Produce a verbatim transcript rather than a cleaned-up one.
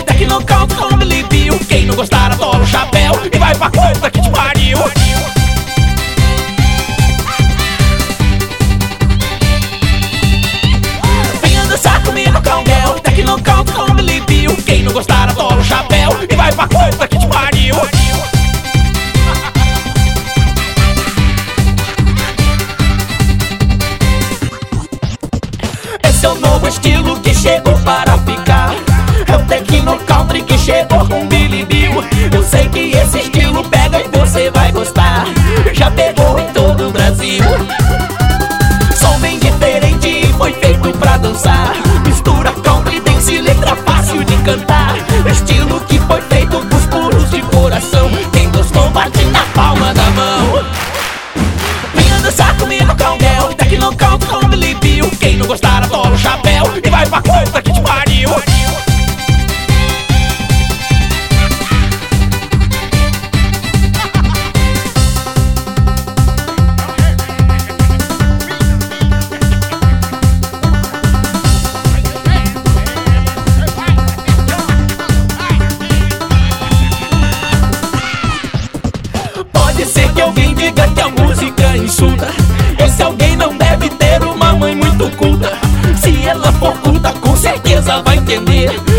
Tecnoculto com Bilibio. Quem não gostar atola o chapéu e vai pra puta que te pariu. Venha dançar comigo, Congel. Tecnoculto com Bilibio. Quem não gostar atola o chapéu e vai pra puta que te pariu. Esse é o novo estilo que chegou para ficar. É o Tecno Country que chegou com Bilibio. Eu sei que esse estilo pega e você vai gostar. Já pegou em todo o Brasil. Som bem diferente e foi feito pra dançar. Mistura country, dance, letra fácil de cantar. Estilo que foi feito pros puros de coração. Quem gostou bate na palma da mão. Venha dançar comigo, Congel. Tecnoculto com Bilibio. Quem não gostar atola o chapéu e vai pra puta que te pariu. Pode ser que alguém diga que a música insulta. Esse alguém não deve ter uma mãe muito culta. Se ela for culta, com certeza vai entender